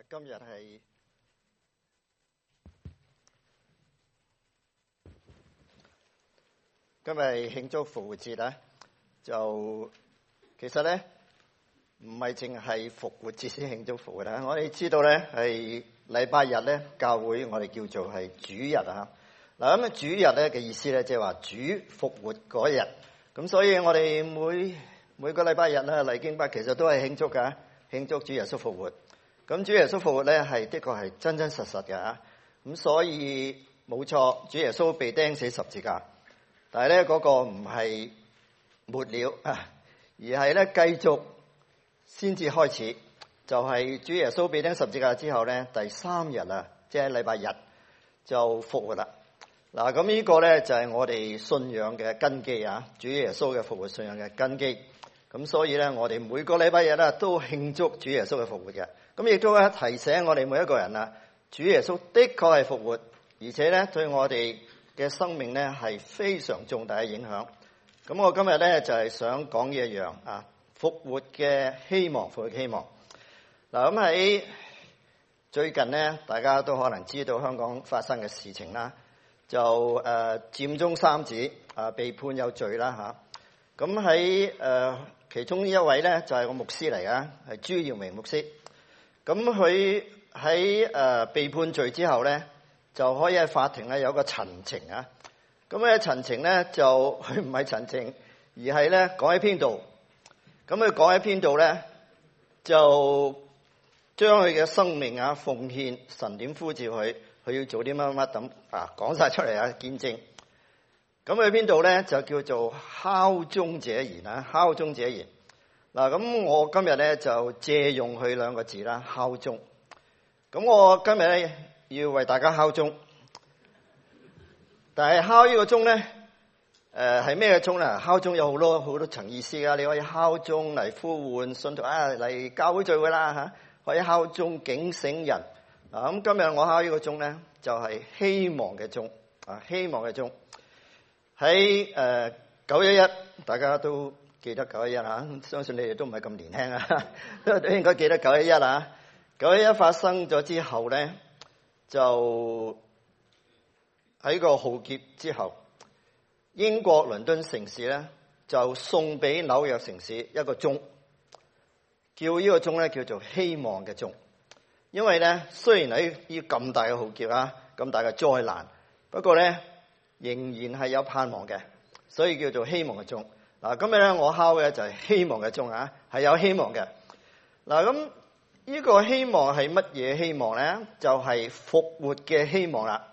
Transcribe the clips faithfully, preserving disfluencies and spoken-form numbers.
今日係今日係慶祝復活節啦，就其實咧唔係淨係復活節先慶祝復活啦。我哋知道咧係禮拜日咧，教會我哋叫做係主日啊。嗱咁啊，主日咧嘅意思咧，即係話主復活嗰日。咁所以我哋每每個禮拜日咧嚟敬拜，其實都係慶祝噶，慶祝主耶穌復活。咁主耶穌復活咧係的確係真真實實嘅啊。咁所以冇錯，主耶穌被釘死十字架，但係咧嗰個唔係末了啊，而係咧繼續先至開始，就係主耶穌被釘十字架之後咧第三日啊，即係禮拜日就復活啦。嗱，咁呢個咧就係我哋信仰嘅根基啊，主耶穌嘅復活信仰嘅根基。咁所以咧，我哋每個禮拜日咧都慶祝主耶穌嘅復活嘅。咁亦都咧提醒我哋每一個人啊，主耶穌的確係復活，而且咧對我哋嘅生命咧係非常重大嘅影響。咁我今日咧就係想講一樣啊，復活嘅希望，復活嘅希望。嗱，咁喺最近咧，大家都可能知道香港發生嘅事情啦，就誒、呃、佔中三子啊被判有罪啦嚇。咁喺誒其中呢一位咧就係個牧師嚟㗎，係朱耀明牧師。咁佢喺誒被判罪之後咧，就可以喺法庭咧有個陳情啊。咁咧陳情咧就佢唔係陳情，而係咧講喺邊度。咁佢講喺邊度咧，就將佢嘅生命啊奉獻，神點呼召佢，佢要做啲乜乜乜咁啊講晒出嚟啊見證。咁喺邊度咧就叫做敲鐘者言啊，敲鐘者言。嗱，咁我今日咧就借用佢兩個字啦，敲鐘。咁我今日咧要為大家敲鐘，但係敲呢個鐘咧，誒係咩嘅鐘咧？敲鐘有好多好多層意思噶，你可以敲鐘嚟呼喚信徒啊嚟教會聚會啦吓，可以敲鐘警醒人。嗱，咁今日我敲呢個鐘咧，就係希望嘅鐘啊，希望嘅鐘。喺誒九一一，大家都記得九一一啊，相信你哋都唔係咁年輕啊，都應該記得九一一啊。九一一發生咗之後咧，就喺個浩劫之後，英國倫敦城市咧就送俾紐約城市一個鐘，叫呢個鐘咧叫做希望嘅鐘。因為咧雖然喺呢咁大嘅浩劫啊，咁大嘅災難，不過咧仍然係有盼望嘅，所以叫做希望嘅鐘。嗱，今日咧我敲嘅就係希望嘅鐘啊，係有希望嘅。嗱，咁呢個希望係乜嘢希望咧？就係復活嘅希望啦。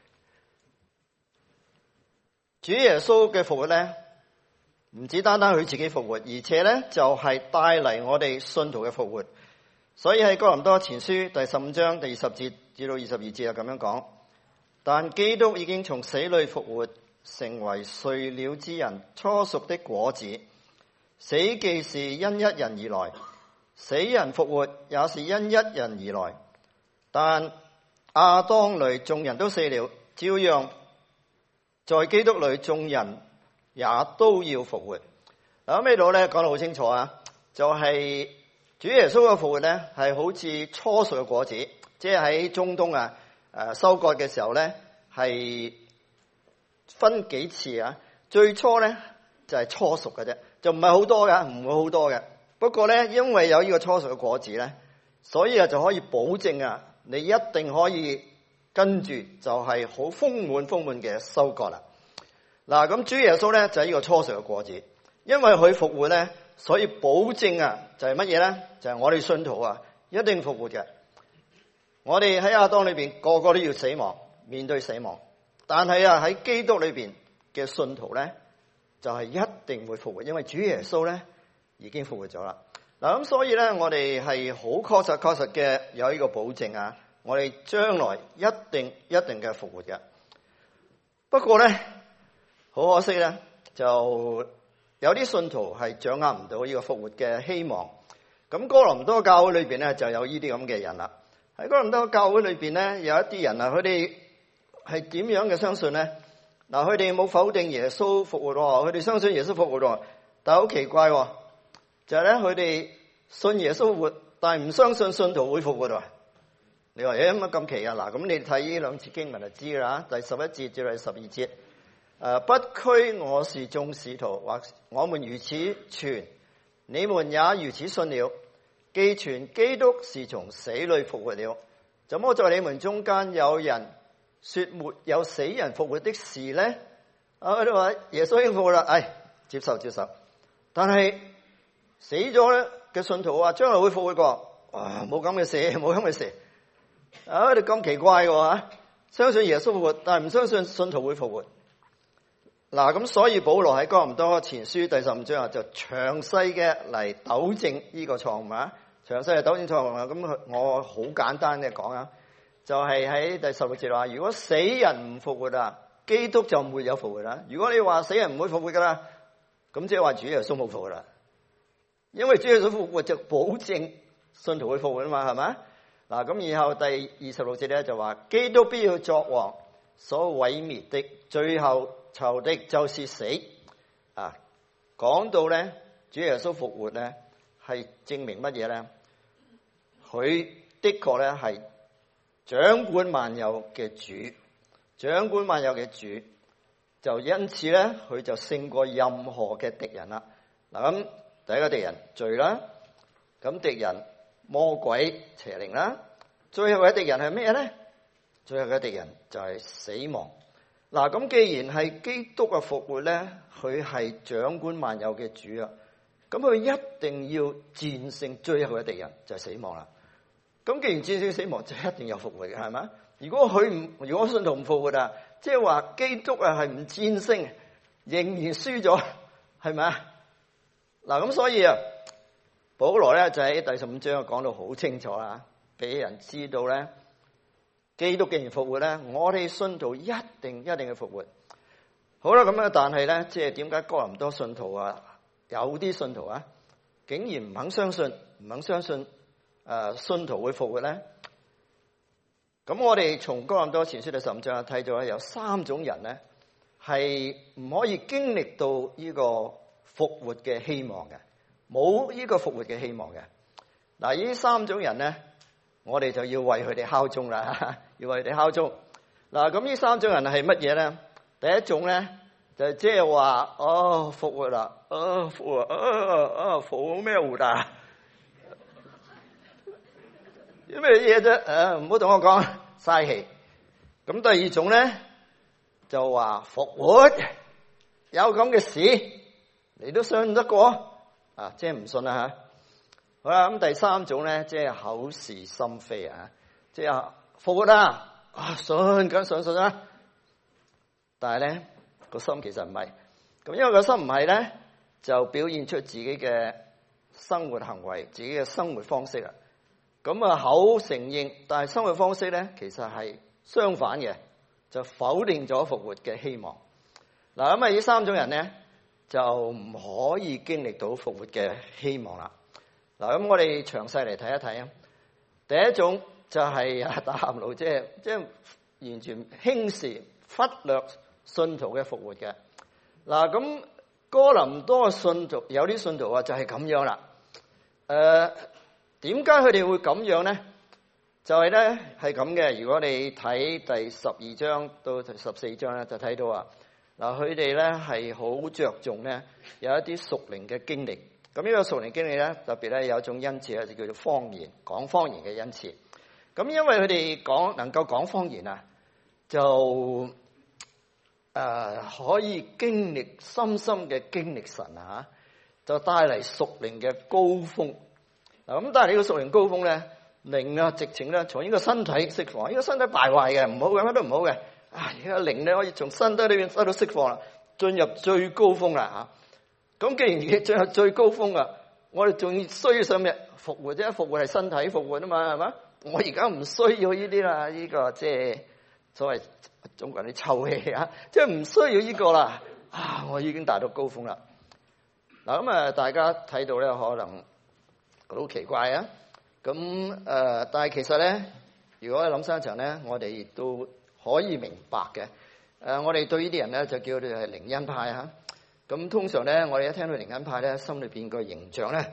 主耶穌嘅復活咧，唔止單單佢自己復活，而且咧就係帶嚟我哋信徒嘅復活。所以喺哥林多前書第十五章第二十節至到二十二節就咁樣講：但基督已經從死裏復活，成為睡了之人初熟的果子。死既是因一人而來，死人復活也是因一人而來。但亞當裏眾人都死了，照樣在基督裏眾人也都要復活。嗱，咁呢度咧講得好清楚啊，就係、是、主耶穌嘅復活咧係好似初熟嘅果子，即係喺中東啊誒收割嘅時候咧係分幾次啊？最初咧就係初熟嘅啫，就唔係好多嘅，唔會好多嘅。不過咧，因為有呢個初熟嘅果子咧，所以啊就可以保證啊，你一定可以跟住就係好豐滿豐滿嘅收割啦。嗱，咁主耶穌咧就係呢個初熟嘅果子，因為佢復活咧，所以保證啊就係乜嘢咧？就係我哋信徒啊一定復活嘅。我哋喺亞當裏邊個個都要死亡，面對死亡。但係啊喺基督裏邊嘅信徒咧，就係一定會復活，因為主耶穌咧已經復活咗啦。嗱，咁所以咧，我哋係好確實確實嘅有呢個保證啊，我哋將來一定一定嘅復活嘅。不過咧，好可惜咧，就有啲信徒係掌握唔到呢個復活嘅希望。咁哥林多教會裏邊咧就有呢啲咁嘅人啦。喺哥林多教會裏邊咧有一啲人啊，佢哋係點樣嘅相信咧？嗱，佢哋冇否定耶穌復活喎，佢哋相信耶穌復活喎，但係好奇怪喎，就係咧佢哋信耶穌復活，但係唔相信信徒會復活喎。 你話誒乜咁奇啊？嗱，咁你睇呢兩節經文就知啦。第十一節至第十二節，誒、呃，不拘我是眾使徒，或我們如此傳，你們也如此信了。既傳基督是從死裏復活了，怎麼在你們中間有人說沒有死人復活的事呢？啊，佢哋話耶穌已經復活啦，哎，接受接受。但係死咗咧嘅信徒話將來會復活過，啊，冇咁嘅事，冇咁嘅事。啊，佢哋咁奇怪嘅吓，相信耶穌復活，但係唔相信信徒會復活。嗱，咁所以保羅喺哥林多前書第十五章啊，就詳細嘅嚟糾正呢個錯誤啊，詳細嚟糾正錯誤啊。咁我好簡單嘅講啊，就係喺第十六節話，如果死人唔復活啊，基督就唔會有復活啦。如果你話死人唔會復活噶啦，咁即係話主耶穌冇復活啦。因為主耶穌復活就保證信徒會復活啊嘛，係咪？嗱，咁然後第二十六節咧就話，基督必要作王，所毀滅的最後仇敵就是死。啊，講到咧主耶穌復活咧，係證明乜嘢咧？佢的確咧係掌管萬有嘅主，掌管萬有嘅主，就因此咧佢就勝過任何嘅敵人啦。嗱，咁第一個敵人罪啦，咁敵人魔鬼邪靈啦，最後嘅敵人係咩咧？最後嘅敵人就係死亡。嗱，咁既然係基督嘅復活咧，佢係掌管萬有嘅主啊，咁佢一定要戰勝最後嘅敵人，就係死亡啦。咁既然戰勝死亡，就一定有復活嘅，係咪？如果佢唔，如果信徒唔復活啊，即係話基督啊係唔戰勝，仍然輸咗，係咪啊？嗱，咁所以啊，保羅咧就喺第十五章講到好清楚啦，俾人知道咧，基督既然復活咧，我哋信徒一定一定要復活。好啦，咁啊，但係咧，即係點解哥林多信徒啊，有啲信徒啊，竟然唔肯相信，唔肯相信誒、呃，信徒會復活咧？咁我哋從哥林多前書第十五章睇到咧，有三種人咧係唔可以經歷到呢個復活嘅希望嘅，冇呢個復活嘅希望嘅。嗱，呢三種人咧，我哋就要為佢哋敲鐘啦，要為佢哋敲鐘。嗱，咁呢三種人係乜嘢咧？第一種咧就即係話，哦，復活啦，哦，復活，啊啊復咩活啊？有咩嘢啫？誒，唔好同我講，嘥氣。咁第二種咧就話復活有咁嘅事，你都信得過啊？即係唔信啦吓。好啦，咁第三種咧，即係口是心非啊，即係復活啦，啊信梗信信啦，但係咧個心其實唔係。咁因為個心唔係咧，就表現出自己嘅生活行為，自己嘅生活方式啦。咁啊口承認，但係生活方式咧，其實係相反嘅，就否定咗復活嘅希望。嗱，咁啊呢三種人咧，就唔可以經歷到復活嘅希望啦。嗱，咁我哋詳細嚟睇一睇啊。第一種就係啊打喊路，即係即係完全輕視、忽略信徒嘅復活嘅。嗱，咁哥林多信徒有啲信徒啊，就係咁樣啦。誒，點解佢哋會咁樣咧？就係咧係咁嘅。如果你睇第十二章到第十四章咧，就睇到啊，嗱，佢哋咧係好着重咧有一啲屬靈嘅經歷。咁呢個屬靈經歷咧，特別咧有一種恩賜咧，就叫做方言，講方言嘅恩賜。咁因為佢哋講能夠講方言啊，就誒、呃、可以經歷深深嘅經歷神啊，就帶嚟屬靈嘅高峰。嗱，咁但係呢個屬靈高峰咧，靈啊直情咧從呢個身體釋放，呢、這個身體敗壞嘅唔好嘅，乜都唔好嘅。啊，而家靈咧可以從身體裏邊得到釋放啦，進入最高峰啦吓。咁既然嘢進入最高峰啊，我哋仲需要上咩復活啫？復活係身體復活啊嘛，係嘛？我而家唔需要呢啲啦，呢、這個即係所謂中國人啲臭氣啊，即係唔需要呢個啦。啊，我已經達到高峰啦。嗱，咁啊，大家睇到咧，可能好奇怪啊。咁誒、呃，但係其實咧，如果諗深一層咧，我哋亦都可以明白嘅。誒、呃，我哋對呢啲人咧就叫佢哋係靈恩派嚇。咁通常咧，我哋一聽到靈恩派咧，心裏邊個形象咧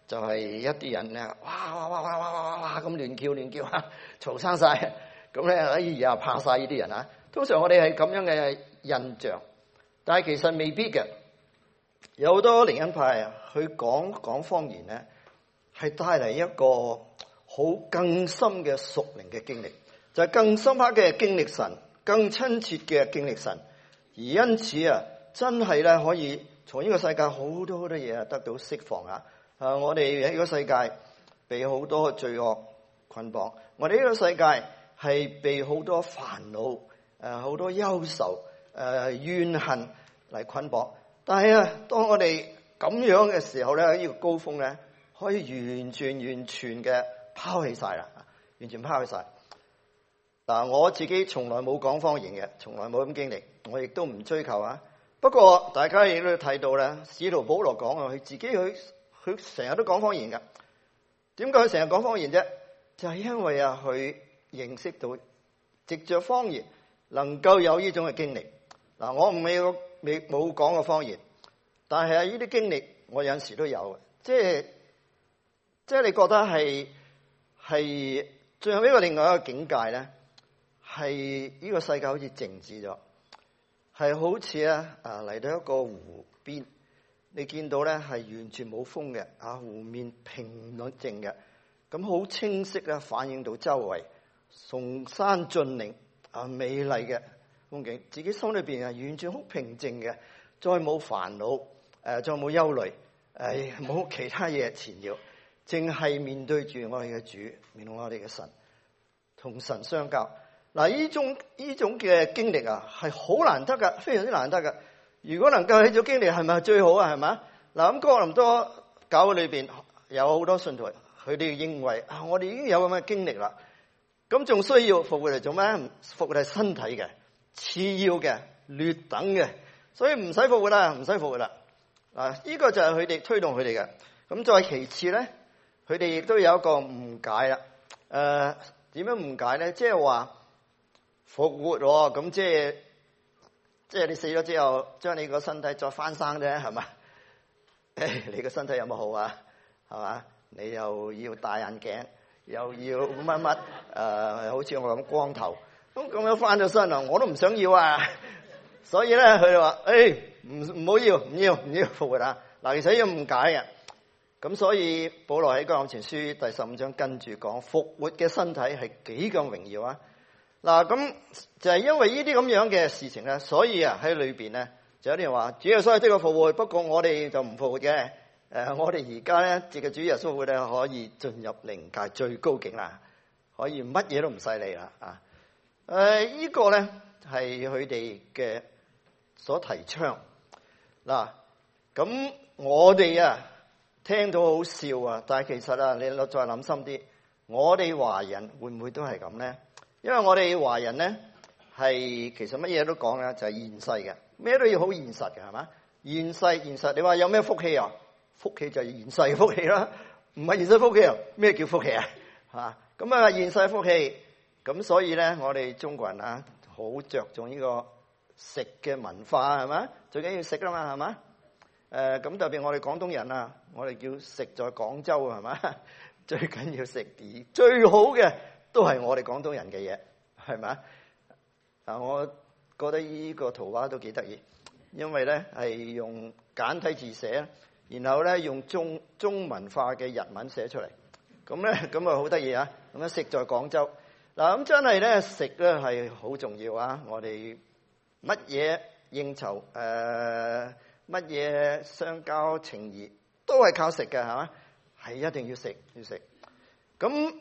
就係、是、一啲人咧，哇哇哇哇哇哇哇咁亂叫亂叫啊，嘈生晒，咁咧哎呀怕晒呢啲人啊！通常我哋係咁樣嘅印象，但係其實未必嘅。有好多靈恩派啊，去講講方言咧，係帶嚟一個好更深嘅屬靈嘅經歷，就係、是、更深刻嘅經歷神，更親切嘅經歷神，而因此啊，真係咧可以從呢個世界好多好多嘢啊得到釋放啊！啊，我哋喺呢個世界被好多罪惡捆綁，我哋呢個世界係被好多煩惱、誒好多憂愁、誒怨恨嚟捆綁。但係啊，當我哋咁樣嘅時候咧，呢個高峰咧，可以完全完全嘅拋棄晒啦，完全拋棄晒。嗱，我自己從來冇講方言嘅，從來冇咁經歷，我亦都唔追求啊。不過大家亦都睇到咧，使徒保羅講啊，佢自己佢佢成日都講方言噶。點解佢成日講方言啫？就係因為啊，佢認識到藉着方言能夠有呢種嘅經歷。嗱，我唔係未冇講過方言，但係啊，呢啲經歷我有陣時都有嘅，即係即係你覺得係係最後一個另外一個境界咧，係呢個世界好似靜止咗，係好似啊啊嚟到一個湖邊，你見到咧係完全冇風嘅啊，湖面平靜嘅，咁好清晰咧反映到周圍崇山峻嶺啊美麗嘅風景，自己心裏邊啊完全好平靜嘅，再冇煩惱，誒再冇憂慮，誒冇其他嘢纏繞，淨係面對住我哋嘅主，面對我哋嘅神，同神相交。嗱，呢種呢種嘅經歷啊，係好難得噶，非常之難得噶。如果能夠喺種經歷，係咪最好啊？係咪？嗱，咁哥林多教會裏邊有好多信徒，佢哋認為啊，我哋已經有咁嘅經歷啦，咁仲需要復活嚟做咩？復活係身體嘅。次要嘅、劣等嘅，所以唔使復活啦，唔使復活啦。啊，呢個就係佢哋推動佢哋嘅。咁再其次咧，佢哋亦都有一個誤解啦。誒、呃，點樣誤解咧？即係話復活喎，咁即係即係你死咗之後，將你個身體再翻生啫，係嘛？誒，你個身體有冇好啊？係嘛？你又要戴眼鏡，又要乜乜誒，好似我咁光頭。咁咁樣翻咗身啊，我都唔想要啊！所以咧，佢哋話：誒，唔唔好要，唔要，唔要復活啊！嗱，其實要誤解嘅。咁所以保羅喺哥林多前書第十五章跟住講復活嘅身體係幾咁榮耀啊！嗱，咁就係因為呢啲咁樣嘅事情咧，所以啊喺裏邊咧就有啲人話：主耶穌係即刻復活，不過我哋就唔復活嘅。誒，我哋而家咧藉着主耶穌復活咧，可以進入靈界最高境啦，可以乜嘢都唔使理啦啊！誒、呃，呢、這個咧係佢哋嘅所提倡嗱，咁我哋啊聽到好笑啊，但係其實啊，你再諗深啲，我哋華人會唔會都係咁咧？因為我哋華人咧係其實乜嘢都講咧，就係、是、現世嘅，咩都要好現實嘅，係嘛？現世現實，你話有咩福氣啊？福氣就係現世福氣啦，唔係現世福氣啊？咩叫福氣啊？嚇咁啊，現世福氣。咁所以咧，我哋中國人啊，好着重呢個食嘅文化係咪？最緊要食啦嘛係咪？誒咁、呃、特別我哋廣東人啊，我哋叫食在廣州係咪？最緊要食啲最好嘅都係我哋廣東人嘅嘢係咪？啊，我覺得呢個圖畫都幾得意，因為咧係用簡體字寫，然後咧用中中文化嘅日文寫出嚟，咁咧咁啊好得意啊！咁樣食在廣州。嗱，咁真係咧食咧係好重要啊！我哋乜嘢應酬誒，乜嘢相交情誼都係靠食嘅，係嘛？係一定要食要食。咁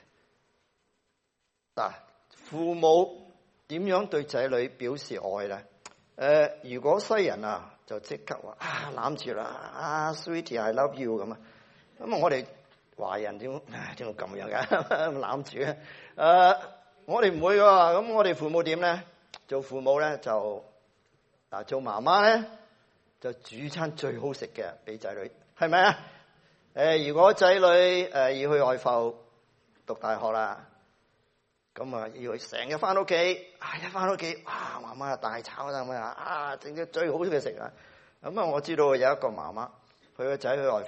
嗱，父母點樣對仔女表示愛咧？誒、呃，如果西人啊，就即刻話啊攬住啦，啊 Sweetie I love you 咁啊。咁啊，我哋華人點點會咁樣嘅攬住啊？誒、呃，我哋唔會㗎，咁我哋父母點咧？做父母咧就嗱，做媽媽咧就煮餐最好食嘅俾仔女，係咪啊？誒、呃，如果仔女誒、呃、要去外埠讀大學啦，咁啊要成日翻屋企，啊一翻屋企，哇媽媽大炒啦咁啊，整啲最好嘅食啊！咁啊，我知道有一個媽媽，佢個仔去外埠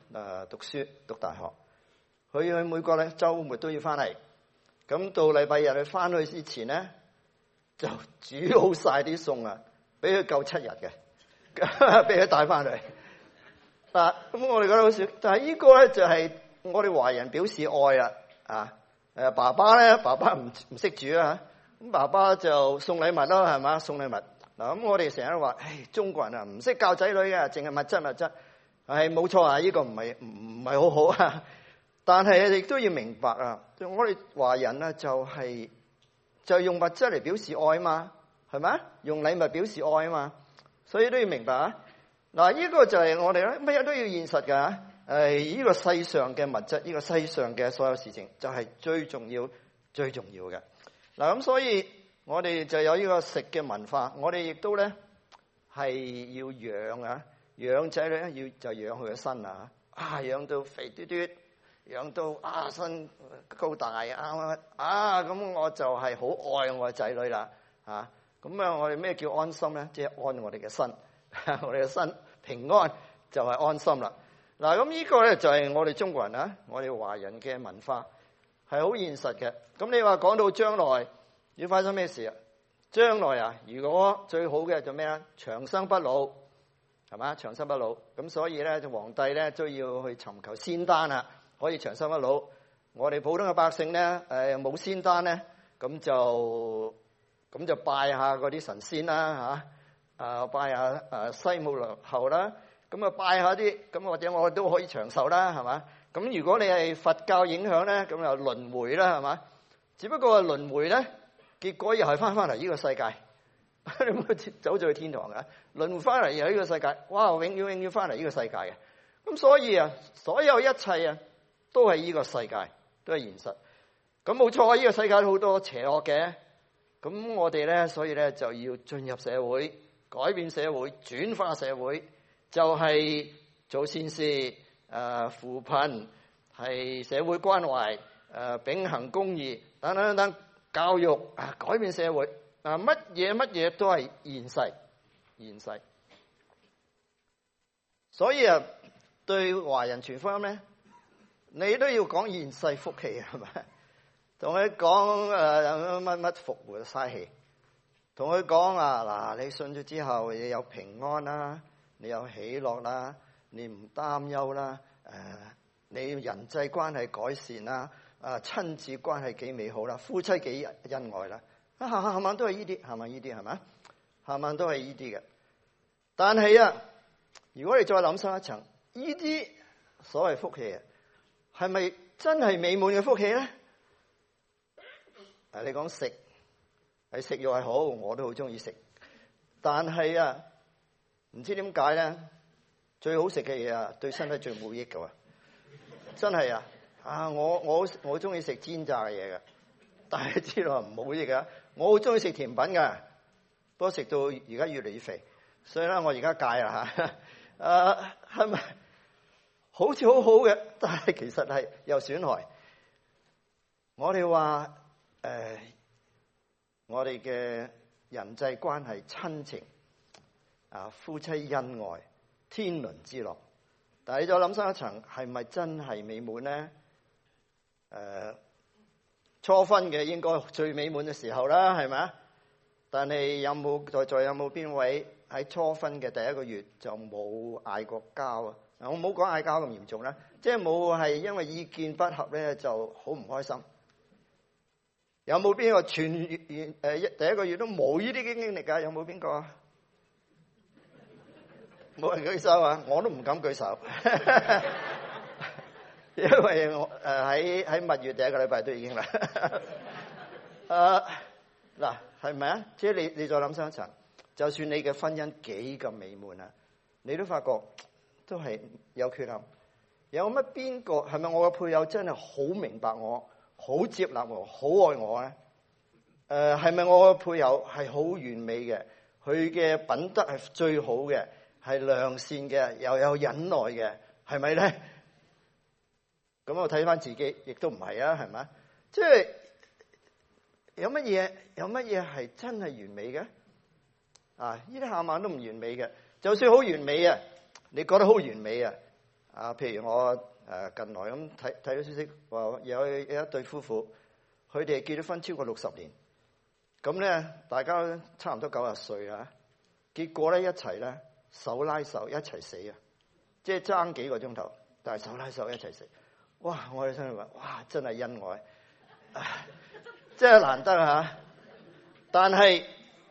誒讀書讀大學，佢佢每個咧週末都要翻嚟，咁到禮拜日佢翻去之前咧就煮好晒啲餸啊，俾佢夠七日嘅，俾佢帶翻嚟。嗱，咁我哋覺得好笑，但係呢個咧就係我哋華人表示愛啦，啊誒爸爸咧，爸爸唔唔識煮啊，咁爸爸就送禮物咯，係嘛，送禮物。嗱，咁我哋成日都話，唉，中國人啊唔識教仔女嘅，淨係物質物質，係冇錯啊，呢個唔係唔唔係好好啊。但係亦都要明白啊，我哋華人啊就係就用物質嚟表示愛嘛，係咪？用禮物表示愛啊嘛，所以都要明白啊。嗱，呢個就係我哋咧，乜嘢都要現實㗎。誒，呢個世上嘅物質，呢個世上嘅所有事情，就係最重要、最重要嘅。嗱，咁所以我哋就有呢個食嘅文化，我哋亦都咧係要養啊，養仔女咧要就養佢嘅身啊，啊養到肥嘟嘟，養到啊身高大啊啊，咁我就係好愛我嘅仔女啦，啊，咁啊我哋咩叫安心咧？即係安我哋嘅身。我哋嘅身平安就係安心啦。嗱，咁呢個咧就係我哋中國人啊，我哋華人嘅文化係好現實嘅。咁你話講到將來要發生咩事啊？將來啊，如果最好嘅就咩啊？長生不老，係嘛？長生不老。咁所以咧，就皇帝咧都要去尋求仙丹啊，可以長生不老。我哋普通嘅百姓咧，誒冇仙丹咧，咁就咁就拜下嗰啲神仙啦，吓。啊，拜下啊西姆羅后啦，咁啊拜下啲，咁或者我都可以長壽啦，係嘛？咁如果你係佛教影響咧，咁又輪迴啦，係嘛？只不過輪迴咧，結果又係翻翻嚟呢個世界，你唔好走咗去天堂嘅，輪迴翻嚟又係呢個世界，哇！永遠永遠翻嚟呢個世界嘅，咁所以啊，所有一切啊，都係呢個世界，都係現實。咁冇錯啊，呢個世界好多邪惡嘅，咁我哋咧，所以咧就要進入社會。改變社會，轉化社會，就係、是、做善事，誒、呃、扶貧，係社會關懷，誒、呃、秉行公義，等等等等，教育啊，改變社會，啊乜嘢乜嘢都係現世，現世。所以啊，對華人傳福音咧，你都要講現世福氣，係咪？同佢講誒乜乜復活嘥氣。同佢講啊，嗱，你信咗之後，你有平安啦，你有喜樂啦，你唔擔憂啦，誒、呃，你人際關係改善啦，啊，親子關係幾美好啦，夫妻幾恩愛啦，啊，下下晚都係呢啲，下晚呢啲係咪？下晚都係呢啲嘅。但係啊，如果你再諗深一層，呢啲所謂福氣啊，係咪真係美滿嘅福氣咧？嗱，你講食。係食肉係好，我都好中意食。但係啊，唔知點解咧，最好食嘅嘢啊，對身體最冇益噶。真係啊，啊我我我中意食煎炸嘅嘢噶，但係知道唔好益噶。我好中意食甜品噶，不過食到而家越嚟越肥，所以咧我而家戒啦吓。誒係咪好似好好嘅，但係其實係有損害。我哋話誒。呃我哋嘅人際關係、親情啊，夫妻恩愛、天倫之樂，但係你再諗深一層，係咪真係美滿咧？誒、呃，初婚嘅應該最美滿嘅時候啦，係咪啊？但係有冇在座有冇邊位喺初婚嘅第一個月就冇嗌過交啊？我冇講嗌交咁嚴重啦，即係冇係因為意見不合咧就好唔開心。有冇邊個全月誒一第一個月都冇呢啲經經歷㗎？有冇邊個啊？冇人舉手啊！我都唔敢舉手，因為我誒喺喺蜜月第一個禮拜都已經啦。誒嗱係咪啊？即係你你再諗深一層，就算你嘅婚姻幾咁美滿啊，你都發覺都係有缺陷。有乜邊個係咪我嘅配偶真係好明白我？好接納我，好愛我咧。誒、呃，係咪我個配偶係好完美嘅？佢嘅品德係最好嘅，係良善嘅，又有忍耐嘅，係咪咧？咁我睇翻自己，亦都唔係啊，係咪？即係有乜嘢？有乜嘢係真係完美嘅？啊，呢啲下晚都唔完美嘅。就算好完美啊，你覺得好完美啊？ 啊，譬如我誒近來咁睇睇到消息話有有一對夫婦，佢哋結咗婚超過六十年，咁咧大家差唔多九十歲啊，結果咧一齊咧手拉手一齊死啊，即係爭幾個鐘頭，但係手拉手一齊死。哇！我哋心裏話：哇，真係恩愛，啊、真係難得嚇。但係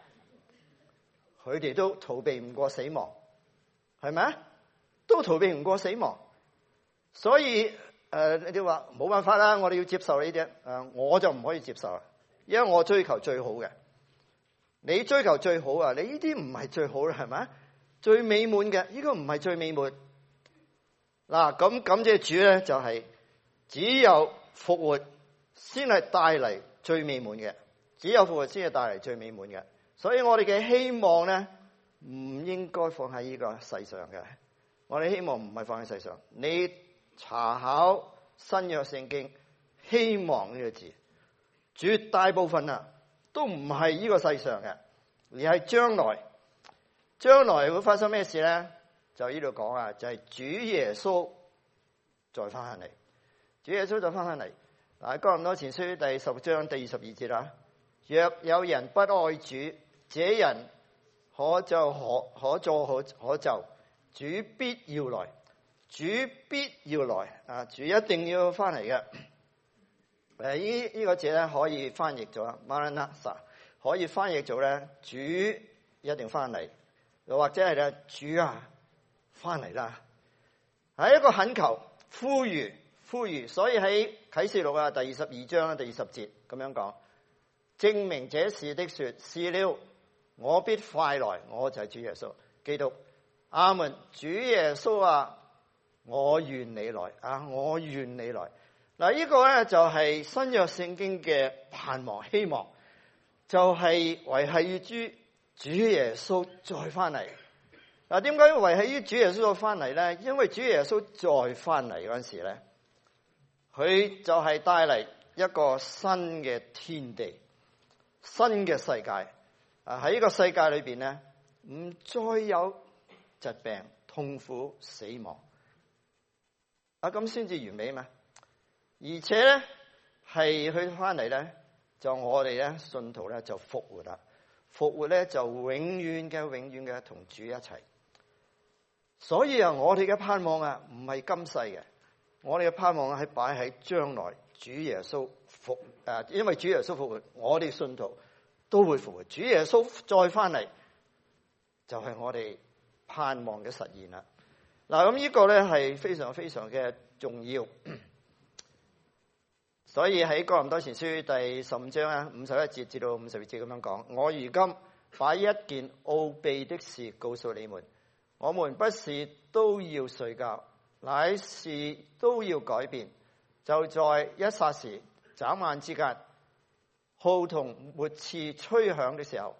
佢哋都逃避唔過死亡，係咪啊？都逃避唔過死亡，所以誒、呃、你哋話冇辦法啦，我哋要接受呢啲，誒、呃、我就唔可以接受啊，因為我追求最好嘅。你追求最好啊，你呢啲唔係最好啦，係咪啊？最美滿嘅呢、呢個唔係最美滿。嗱，咁感謝主咧，就係、是、只有復活先係帶嚟最美滿嘅，只有復活先係帶嚟最美滿嘅。所以我哋嘅希望咧，唔應該放喺呢個世上嘅。我哋希望唔係放喺世上。你查考新約聖經，希望呢個字，絕大部分啊都唔係呢個世上嘅，而係將來。將來會發生咩事咧？就呢度講啊，就係、是、主耶穌再翻嚟。主耶穌再翻翻嚟。嗱，哥林多前書第十章第二十二節啦。若有人不愛主，這人可就可可做可可就。主必要來，主必要來啊！主一定要翻嚟嘅。誒，依依個字咧可以翻譯咗 Maranatha， 可以翻譯做咧主一定翻嚟，又或者係咧主啊翻嚟啦，係一個懇求、呼籲、呼籲。所以喺啟示錄啊第二十二章第二十節咁樣講，證明這事的說，是了，我必快來，我就係主耶穌基督。阿門！主耶穌啊，我願你來啊，我願你來。嗱，呢個咧就係新約聖經嘅盼望、希望，就係維繫於主主耶穌再翻嚟。嗱，點解維繫於主耶穌再翻嚟咧？因為主耶穌再翻嚟嗰陣時咧，佢就係帶嚟一個新嘅天地、新嘅世界。啊，喺呢個世界裏邊咧，唔再有疾病、痛苦、死亡，啊咁先至完美嘛？而且咧係佢翻嚟咧，就我哋咧信徒咧就復活啦，復活咧就永遠嘅、永遠嘅同主一齊。所以啊，我哋嘅盼望啊唔係今世嘅，我哋嘅盼望係擺喺將來主耶穌復誒，因為主耶穌復活，我哋信徒都會復活。主耶穌再翻嚟，就係我哋盼望嘅實現啦。嗱，咁呢個咧係非常非常嘅重要。所以喺哥林多前書第十五章啊五十一節至到五十二節咁樣講，我如今把一件奧秘的事告訴你們，我們不是都要睡覺，乃是都要改變。就在一霎時、眨眼之間，號筒末次吹響的時候，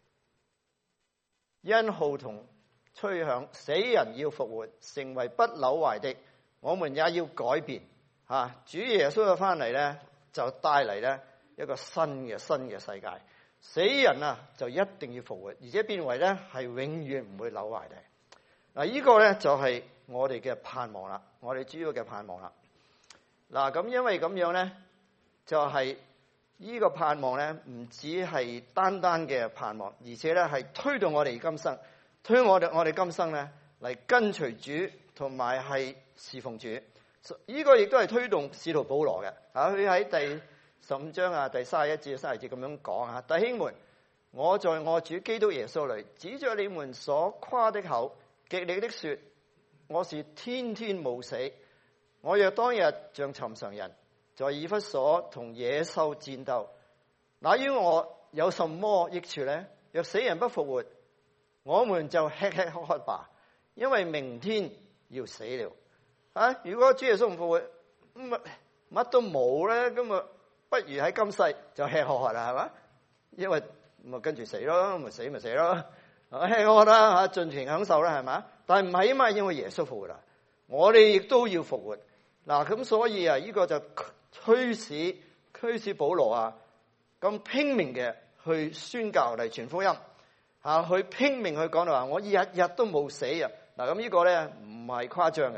因號筒吹響，死人要復活，成為不朽壞的，我們也要改變。啊！主耶穌嘅翻嚟咧，就帶嚟咧一個新嘅新嘅世界。死人啊，就一定要復活，而且變為咧係永遠唔會朽壞嘅。嗱，呢個咧就係我哋嘅盼望啦，我哋主要嘅盼望啦。嗱，咁因為咁樣咧，就係呢個盼望咧，唔止係單單嘅盼望，而且咧係推動我哋今生，推我哋我哋今生咧嚟跟隨主，同埋係侍奉主。呢個亦都係推動使徒保羅嘅，啊，佢喺第十五章啊第三十一節、三十節咁樣講啊，弟兄們，我在我主基督耶穌裏，指着你們所誇的口，極力的說，我是天天冒死。我若當日像尋常人，在以弗所同野獸戰鬥，那於我有什麼益處呢？若死人不復活，我們就吃吃喝喝吧，因為明天要死了。啊！如果主耶穌唔復活，咁乜都冇咧，咁啊，不如喺今世就吃喝喝啦，係嘛？因為咪跟住死咯，咪死咪死咯，吃喝啦嚇，盡情享受啦，係嘛？但係唔係啊嘛，因為耶穌復活啦，我哋亦都要復活。嗱，咁所以啊，呢個就驅使驅使保羅啊，咁拼命嘅去宣教嚟傳福音嚇，去拼命去講到話，我日日都冇死啊！嗱，咁呢個咧唔係誇張噶。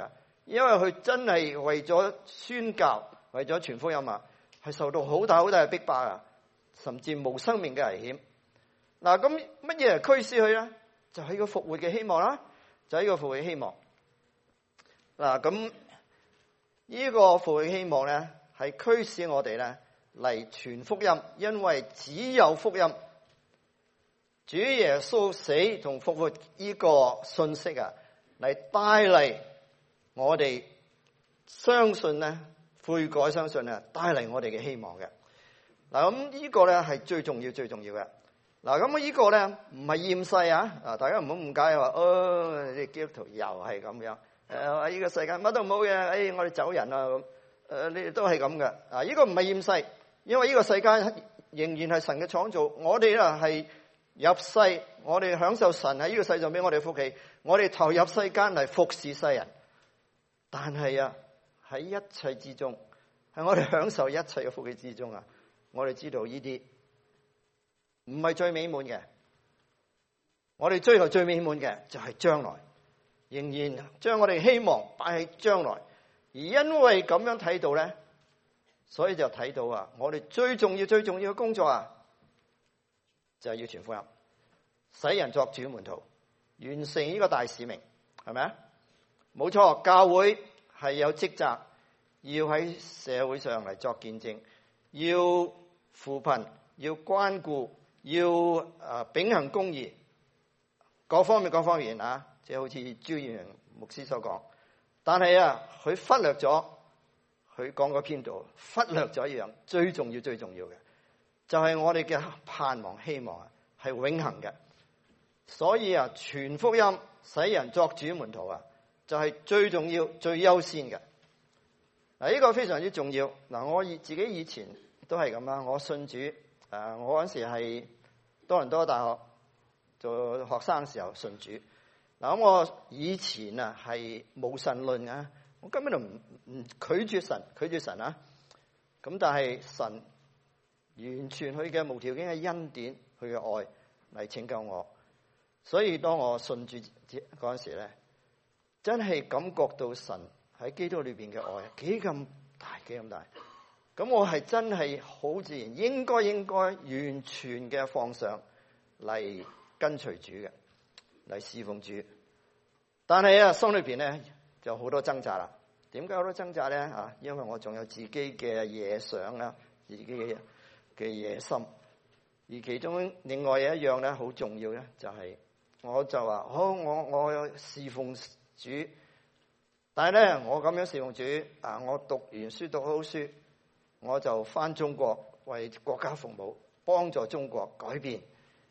因為佢真係為咗宣教，為咗傳福音啊，係受到好大好大嘅逼迫啊，甚至冇生命嘅危險。嗱，咁乜嘢係驅使佢咧？就係個復活嘅希望啦，就係個復活嘅希望。嗱，咁呢個復活嘅希望咧，係驅使我哋咧嚟傳福音，因為只有福音，主耶穌死同復活呢個信息啊，嚟帶嚟我哋相信咧，悔改相信咧，帶嚟我哋嘅希望嘅。嗱，咁呢個咧係最重要最重要嘅。嗱，咁呢個咧唔係厭世啊！啊，大家唔好誤解話，哦，啲基督徒又係咁樣，誒，話呢個世界乜都冇嘅，誒，我哋走人啊咁，誒，你哋都係咁嘅。啊，呢個唔係厭世，因為呢個世界仍然係神嘅創造，我哋啊係入世，我哋享受神喺呢個世上俾我哋福氣，我哋投入世間嚟服侍世人。但係啊，喺一切之中，喺我哋享受一切嘅福氣之中啊，我哋知道呢啲唔係最美滿嘅，我哋追求最美滿嘅就係將來，仍然將我哋希望擺喺將來。而因為咁樣睇到咧，所以就睇到啊，我哋最重要最重要嘅工作啊，就係要傳福音，使人作主門徒，完成呢個大使命，係咪啊？冇錯，教會係有職責，要喺社會上嚟作見證，要扶貧，要關顧，要誒秉行公義，各方面各方面啊，即係好似朱元明牧師所講。但係啊，佢忽略咗，佢講嗰篇度忽略咗一樣最重要最重要嘅，就係我哋嘅盼望希望啊，係永恆嘅。所以啊，傳福音使人作主門徒啊，就係最重要最優先嘅。嗱，呢個非常之重要。嗱，我以自己以前都係咁啦，我信主。誒，我嗰時係多倫多大學做學生嘅時候信主。嗱，咁我以前啊係無神論啊，我根本就唔唔拒絕神，拒絕神啊。咁但係神完全佢嘅無條件嘅恩典，佢嘅愛嚟拯救我。所以當我信主嗰陣時咧，真係感覺到神喺基督裏邊嘅愛幾咁大，幾咁大。咁我係真係好自然，應該應該完全嘅放上嚟跟隨主嘅，嚟侍奉主。但係啊，心裏邊咧就好多掙扎啦。點解好多掙扎咧？啊，因為我仲有自己嘅野想啦，自己嘅嘅野心。而其中另外有一樣咧好重要咧，就係我就話好，我我侍奉主。但係咧，我咁樣侍奉主啊，我讀完書讀好書。我就返中國為國家服務，幫助中國改變，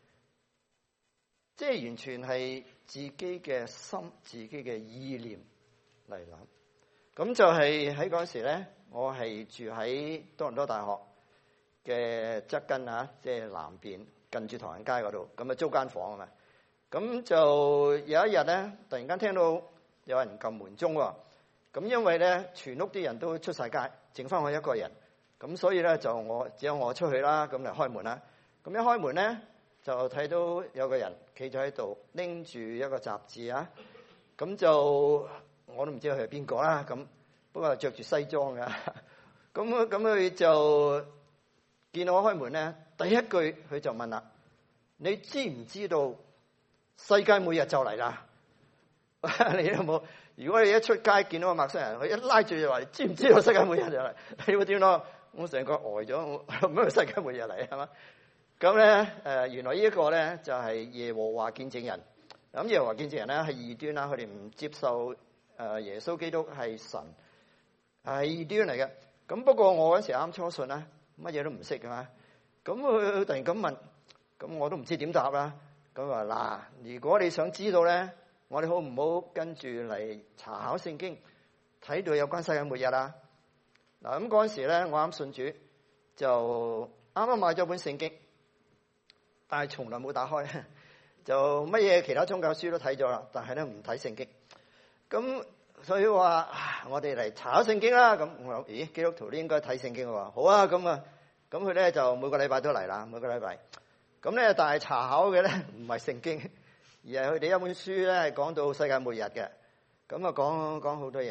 即係完全係自己嘅心、自己嘅意念嚟諗。咁就係喺嗰時咧，我係住喺多倫多大學嘅側根啊，即係南邊近住唐人街嗰度，咁啊租間房啊嘛。咁就有一日咧，突然間聽到有人撳門鐘喎。咁因為咧，全屋啲人都出晒街，剩翻我一個人。咁所以咧就我只有我出去啦，咁嚟開門啦。咁一開門咧就睇到有個人企咗喺度，拎住一個雜誌啊。咁就我都唔知佢係邊個啦。咁不過着住西裝㗎。咁咁佢就見到我開門咧，第一句佢就問啦：你知唔知道世界末日就嚟啦？你有冇？如果你一出街見到個陌生人，佢一拉住就話：你知唔知道世界末日就嚟？你會點咯？我成個呆咗，乜世界末日嚟係嘛？咁咧誒，原來呢一個咧就係耶和華見證人。咁耶和華見證人咧係異端啦，佢哋唔接受誒耶穌基督係神，係異端嚟嘅。咁不過我嗰時啱初信啦，乜嘢都唔識㗎嘛。咁佢突然咁問，咁我都唔知點答啦。咁話嗱，如果你想知道咧，我哋好唔好跟住嚟查考聖經，睇到有關世界末日啊？嗱，咁嗰陣時咧，我啱信主，就啱啱買咗本聖經，但係從來冇打開，就乜嘢其他宗教書都睇咗啦，但係咧唔睇聖經。咁所以話我哋嚟查考聖經啦。咁我諗，咦，基督徒都應該睇聖經喎。好啊，咁啊，咁佢咧就每個禮拜都嚟啦，每個禮拜。咁咧，但係查考嘅咧唔係聖經，而係佢哋一本書咧係講到世界末日嘅。咁啊講講好多嘢。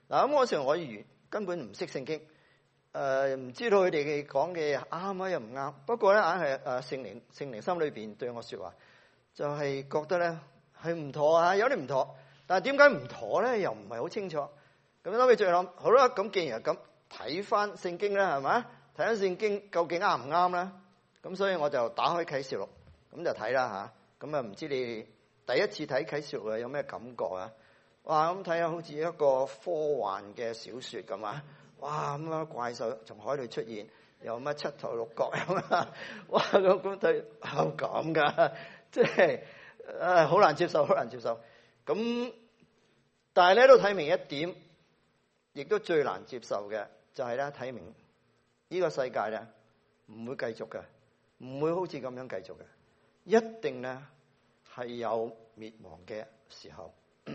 嗱，咁嗰時候我完根本唔識聖經，誒、呃、唔知道佢哋講嘅啱啊又唔啱。不過咧硬係誒聖靈聖靈心裏邊對我說話，就係、是、覺得咧係唔妥啊，有啲唔妥。但係點解唔妥咧？又唔係好清楚。咁後尾再諗，好啦，咁既然係咁，睇翻聖經啦，係咪？睇翻聖經究竟啱唔啱啦？咁所以我就打開啟示錄，咁就睇啦吓。咁啊唔知你第一次睇啟示錄有咩感覺啊？哇！咁睇下好似一個科幻嘅小說咁啊！哇！咁啊怪獸從海度出現，又乜七頭六角咁啊！哇！咁咁睇係咁噶，即係誒好難接受，好難接受。咁但係咧都睇明一點，亦都最難接受嘅就係咧睇明呢個世界咧唔會繼續嘅，唔會好似咁樣繼續嘅，一定咧係有滅亡嘅時候。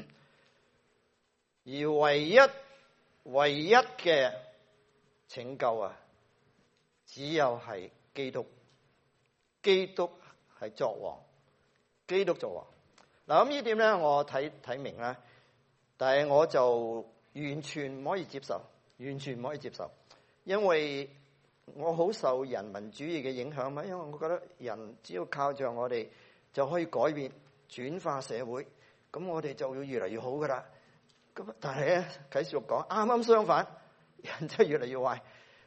而唯一唯一嘅拯救啊，只有係基督。基督係作王，基督作王。嗱，咁呢點咧，我睇睇明啦，但係我就完全唔可以接受，完全唔可以接受，因為我好受人民主義嘅影響嘛。因為我覺得人只要靠着我哋就可以改變、轉化社會，咁我哋就會越嚟越好噶啦。咁但係咧，啟示錄講啱啱相反，人真係越嚟越壞。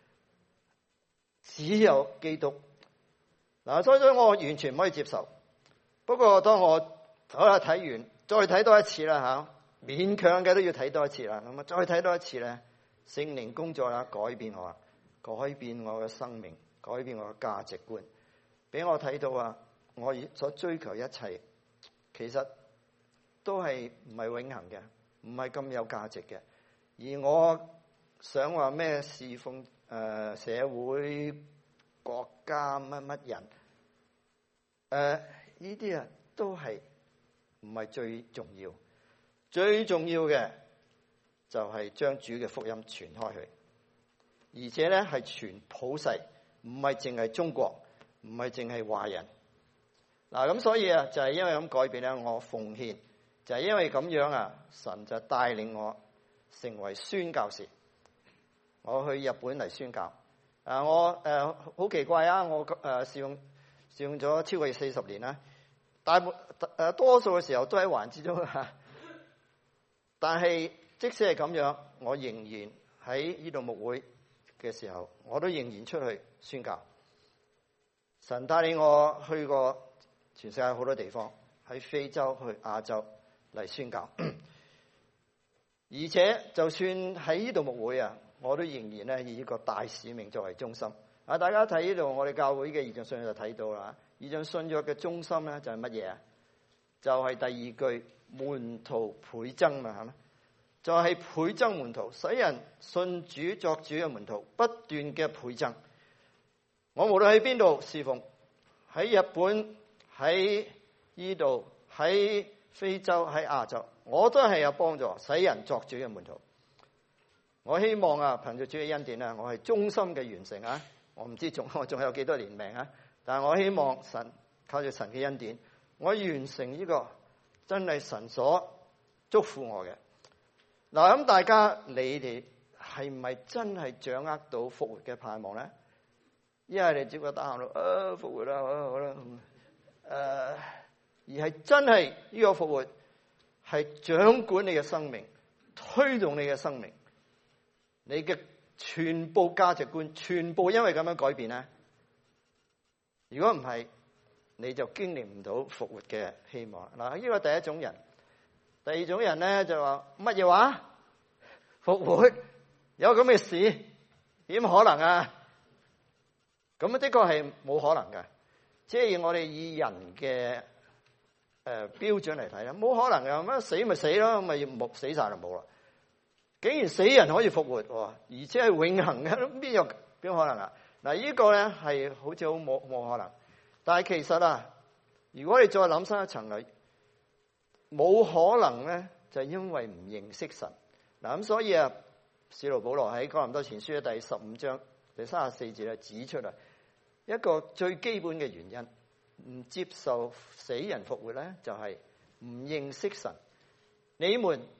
只有基督嗱，所以所以我完全唔可以接受。不過當我好啦睇完，再睇多一次啦吓，勉強嘅都要睇多一次啦。咁啊，再睇多一次咧，聖靈工作啦，改變我，改變我嘅生命，改變我嘅價值觀，俾我睇到啊，我所追求一切，其實都係唔係永恆嘅。唔係咁有價值嘅，而我想話咩侍奉誒、呃、社會國家乜乜人誒呢啲啊都係唔係最重要，最重要嘅就係將主嘅福音傳開去，而且咧係傳普世，唔係淨係中國，唔係淨係華人。嗱咁所以啊，就係因為咁改變咧，我奉獻。就係因為咁樣啊，神就帶領我成為宣教士。我去日本嚟宣教。啊，我誒好、呃、奇怪啊！我誒侍用侍用咗超過四十年啦，大部誒多數嘅時候都喺華人之中啊。但係即使係咁樣，我仍然喺呢度牧會嘅時候，我都仍然出去宣教。神帶領我去過全世界好多地方，喺非洲、去亞洲。嚟宣教，而且就算喺呢度牧會啊，我都仍然咧以呢個大使命作為中心。啊，大家睇呢度我哋教會嘅異象信約就睇到啦。異象信約嘅中心咧就係乜嘢啊？就係、是、第二句門徒倍增嘛，係咪？就係、是、倍增門徒，使人信主作主嘅門徒不斷嘅倍增。我無論喺邊度侍奉，喺日本、喺呢度、喺非洲、喺亞洲，我都係有幫助，使人作主嘅門徒。我希望啊，憑住主嘅恩典啊，我係忠心嘅完成啊。我唔知仲我仲有幾多年命啊，但係我希望神靠住神嘅恩典，我完成呢個真係神所祝福我嘅。嗱，咁大家你哋係唔係真係掌握到復活嘅盼望咧？一係你只覺得打喊路，啊復活啦，好啦好啦，誒、呃。而係真係呢個復活係掌管你嘅生命，推動你嘅生命，你嘅全部價值觀全部因為咁樣改變咧。如果唔係，你就經歷唔到復活嘅希望。嗱，呢個第一種人。第二種人咧就話乜嘢話？復活有咁嘅事？點可能啊？咁啊的確係冇可能嘅。即係我哋以人嘅誒、呃，標準嚟睇啦，冇可能嘅，乜死咪死咯，咪冇死晒就冇啦。竟然死人可以復活，而且係永恆嘅，邊有邊可能啊？嗱，呢個咧係好似好冇冇可能。但係其實啊，如果你再諗深一層嚟，冇可能咧，就係因為唔認識神。嗱，咁所以啊，使徒保羅喺哥林多前書嘅第十五章第三十四節咧指出啊，一個最基本嘅原因。唔接受死人復活咧，就係唔認識神。你們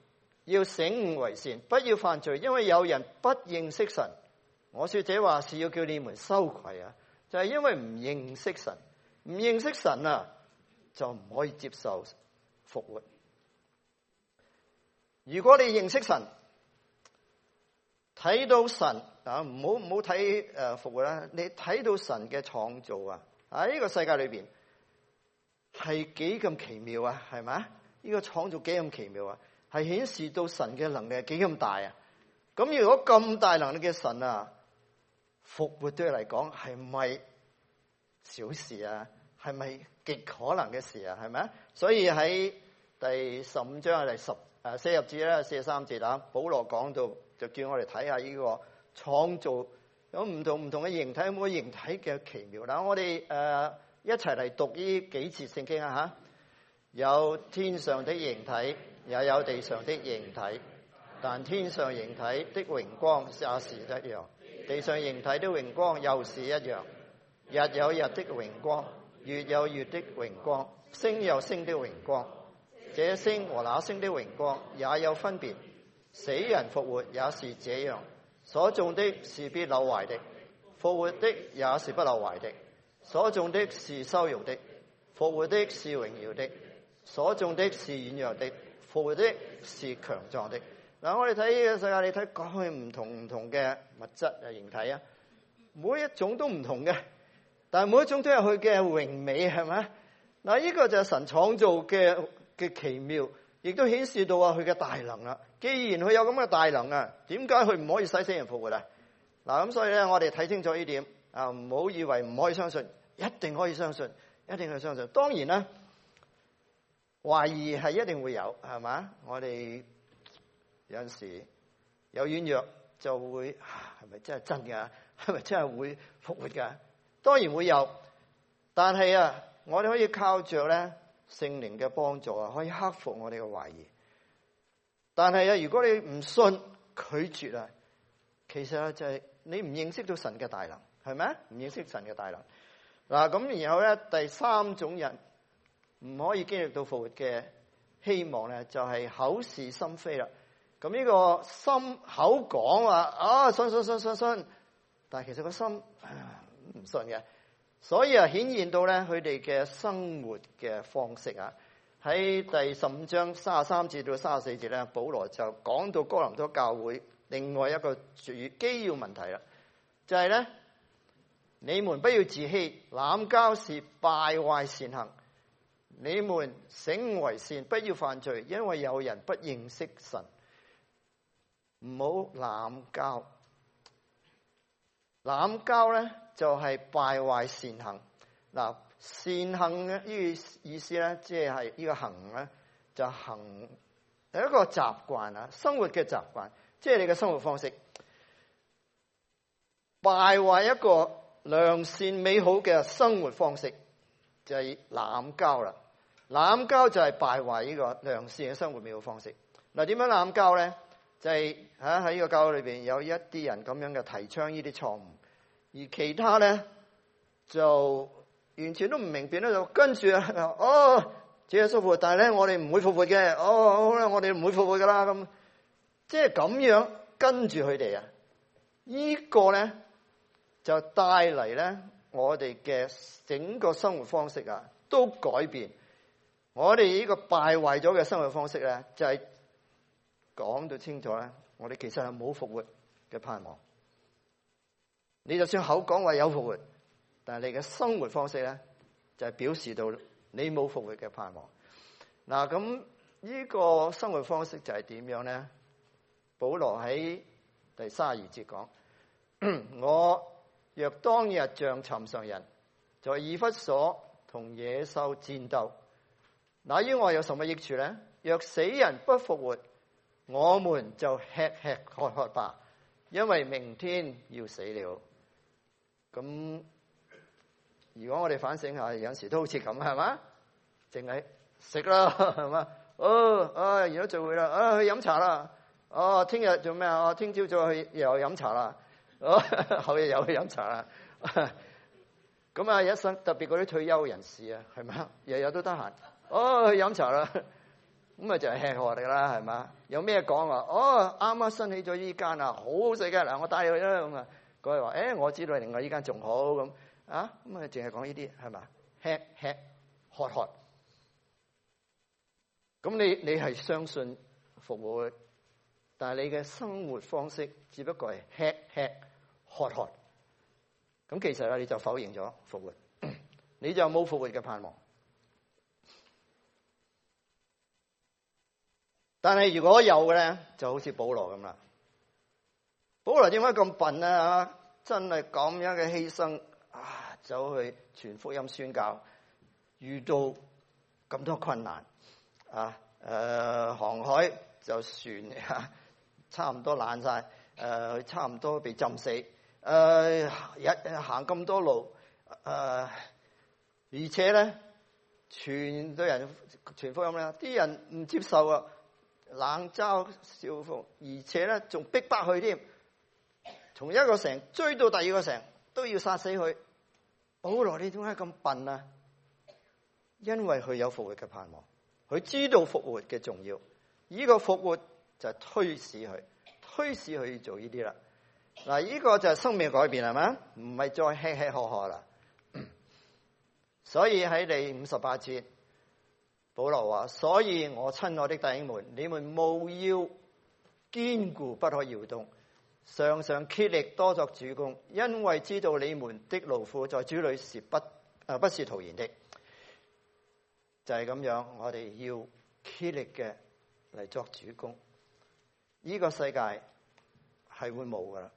要醒悟為善，不要犯罪，因為有人不認識神。我說這話是要叫你們羞愧啊！就係因為唔認識神，唔認識神啊，就唔可以接受復活。如果你認識神，睇到神啊，唔好唔好睇誒復活啦，你睇到神嘅創造啊，喺呢個世界裏邊係幾咁奇妙啊，係咪？呢個創造幾咁奇妙啊，係顯示到神嘅能力係幾咁大啊！咁如果咁大能力嘅神啊，復活對佢嚟講係唔係小事啊？係咪極可能嘅事啊？係咪啊？所以喺第十五章第十誒四十節啦，四十三節啊，保羅講到就叫我哋睇下呢個創造有唔同唔同嘅形體，有冇形體嘅奇妙啦？我哋誒、呃、一齊嚟讀呢幾節聖經啊吓，有天上的形體，也有地上的形體，但天上形體的榮光也是一樣，地上形體的榮光又是一樣。日有日的榮光，月有月的榮光，星有星的榮光。這星和那星的榮光也有分別，死人復活也是這樣。所種的是必朽壞的，復活的也是不朽壞的；所種的是羞辱的，復活的是榮耀的；所種的是軟弱的，復活的是強壯的。嗱，我哋睇呢個世界，你睇講去唔同唔同嘅物質啊形體啊，每一種都唔同嘅，但係每一種都有佢嘅榮美，係咪？嗱，呢個就係神創造嘅嘅奇妙，亦都顯示到啊佢嘅大能啦。既然佢有咁嘅大能啊，點解佢唔可以使死人復活啊？嗱，咁所以咧，我哋睇清楚呢點啊，唔好以為唔可以相信，一定可以相信，一定可以相信。當然啦，懷疑係一定會有，係嘛？我哋有陣時有軟弱就會，係咪真係真㗎？係咪真係會復活㗎？當然會有，但係啊，我哋可以靠着咧聖靈嘅幫助啊，可以克服我哋嘅懷疑。但係啊，如果你唔信、拒絕啊，其實啊就係你唔認識到神嘅大能，係咪啊？唔認識神嘅大能。嗱，咁然後咧，第三種人唔可以經歷到復活嘅希望咧，就係口是心非啦。咁呢個心口講話啊，信信信信信，但係其實個心唔信嘅，所以啊顯現到咧佢哋嘅生活嘅方式啊。喺第十五章三十三節到三十四節咧，保羅就講到哥林多教會另外一個主基要問題啦，就係咧，你們不要自欺，濫交是敗壞善行，你們醒為善，不要犯罪，因為有人不認識神。唔好濫交，濫交咧就係敗壞善行。嗱，善行嘅呢個意思咧，即係呢個行咧，就行係一個習慣啊，生活嘅習慣，即係你嘅生活方式。敗壞一個良善美好嘅生活方式，就係濫交啦。濫交就係敗壞呢個良善嘅生活美好方式。嗱，點樣濫交咧？就係喺喺呢個教會裏邊有一啲人咁樣嘅提倡呢啲錯誤，而其他咧就完全都唔明辨咧，就跟住啊，哦，主耶穌復活，但係咧我哋唔會復活嘅，哦，好啦，我哋唔會復活噶啦，咁即係咁樣跟住佢哋啊，呢個咧就帶嚟咧我哋嘅整個生活方式啊都改變，我哋呢個敗壞咗嘅生活方式咧就係、是。講到清楚咧，我哋其實係冇復活嘅盼望。你就算口講話有復活，但係你嘅生活方式咧，就係表示到你冇復活嘅盼望。嗱，咁呢個生活方式就係點樣咧？保羅喺第三十二節講：我若當日像尋常人，在以弗所同野獸戰鬥，那於我有什麼益處咧？若死人不復活，我們就吃吃喝喝吧，因為明天要死了。咁如果我哋反省下，有時都好似咁，係嘛？淨係食啦，係嘛？哦，啊，而家聚會啦，啊，去飲茶啦。哦，聽日做咩啊？哦，聽朝再去又飲茶啦。哦，後日又去飲茶啦。咁啊，一生特別嗰啲退休人士啊，係咪？日日都得閒。哦，去飲茶啦。 咁啊就係吃喝嚟啦，係嘛？有咩講啊？哦，啱啱新起咗依間啊，好好食嘅，嗱我帶你去啦咁啊。佢話誒，我知道另外依間仲好咁啊，咁啊淨係講呢啲係嘛？吃吃喝喝。咁你你係相信復活，但係你嘅生活方式只不過係吃吃喝喝。咁其實咧你就否認咗復活，你就冇復活嘅盼望。但係如果有嘅咧，就好似保羅咁啦。保羅點解咁笨啊？真係咁樣嘅犧牲啊，走去傳福音宣教，遇到咁多困難啊！誒、呃，航海就船啊，差唔多爛晒，誒、呃，差唔多被浸死，誒、呃，日行咁多路，誒、呃，而且咧，傳對人傳福音咧，啲人唔接受啊！冷嘲笑諷，而且咧仲逼迫佢添，從一個城追到第二個城，都要殺死佢。保羅你點解咁笨啊？因為佢有復活嘅盼望，佢知道復活嘅重要。呢個復活就係推使佢，推使佢做呢啲啦。嗱，呢個就係生命改變係咪？唔係再吃吃喝喝啦。所以喺第五十八節。保羅話：所以我親愛的弟兄們，你們務要堅固，不可搖動，常常竭力多作主工，因為知道你們的勞苦在主裏是不啊不是徒然的。就係、是、咁樣，我哋要竭力嘅嚟作主工。呢、這個世界係會冇噶啦。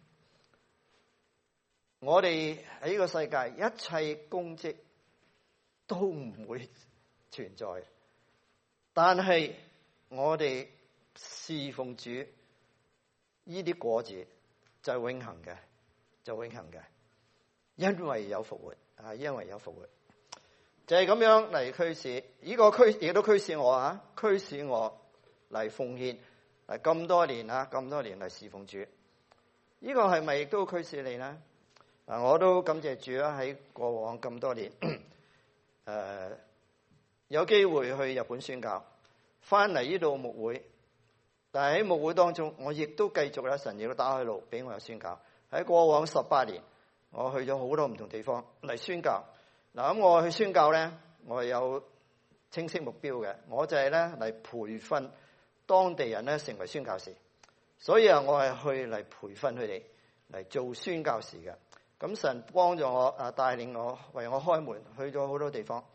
我哋喺呢個世界一切功績都唔會存在，但係我哋侍奉主，呢啲果子就係永恆嘅，就永恆嘅，因為有復活啊！因為有復活，就係、是、咁樣嚟驅使，呢、這個驅亦都驅使我啊，驅使我嚟奉獻，嚟咁多年啊，咁多年嚟侍奉主，呢、這個係咪亦都驅使你咧？啊，我都感謝主啊！喺過往咁多年，誒、呃。有機會去日本宣教，翻嚟呢度牧會，但係喺牧會當中，我亦都繼續咧，神亦都打開路俾我有宣教。喺過往十八年，我去咗好多唔同地方嚟宣教。嗱，咁我去宣教咧，我有清晰目標嘅，我就係咧嚟培訓當地人咧成為宣教士。所以啊，我係去嚟培訓佢哋嚟做宣教士嘅。咁神幫助我啊，帶領我，為我開門，去咗好多地方。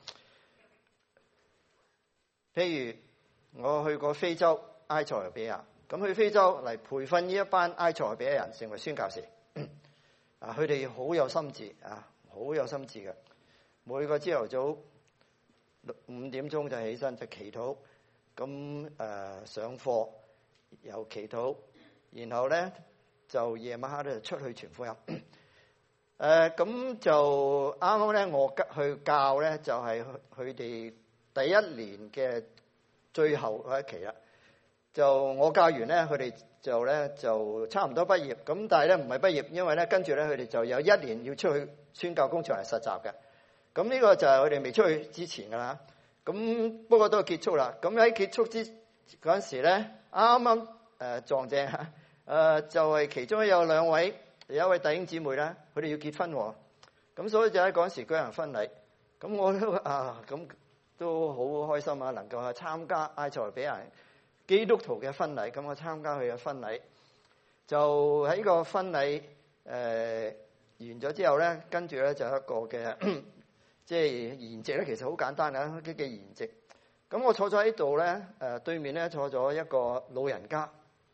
譬如我去過非洲埃塞俄比亞，咁去非洲嚟培訓呢一班埃塞俄比亞人成為宣教士。啊，佢哋好有心志啊，好有心志嘅。每個朝頭早五點鐘就起身就祈禱，咁誒、呃、上課又祈禱，然後咧就夜晚黑咧出去傳福音。誒、呃，咁就啱啱咧我去教咧就係佢哋第一年嘅最後嗰一期啦，就我教完咧，佢哋就咧就差唔多畢業，咁但係咧唔係畢業，因為咧跟住咧佢哋就有一年要出去宣教工場嚟實習嘅，咁呢個就係佢哋未出去之前噶啦，咁不過都係結束啦。咁喺結束之嗰陣時咧，啱啱誒撞正嚇，誒、呃、就係、是、其中有兩位有一位弟兄姊妹咧，佢哋要結婚喎，咁所以就喺嗰陣時舉行婚禮，咁我都啊咁。都好開心啊！能夠去參加埃塞俄比亞基督徒嘅婚禮，咁我參加佢嘅婚禮，就喺個婚禮誒、呃、完咗之後咧，跟住咧就一個嘅即係筵席咧，其實好簡單嘅啲嘅筵席。咁我坐咗喺度咧，誒對面咧坐咗一個老人家，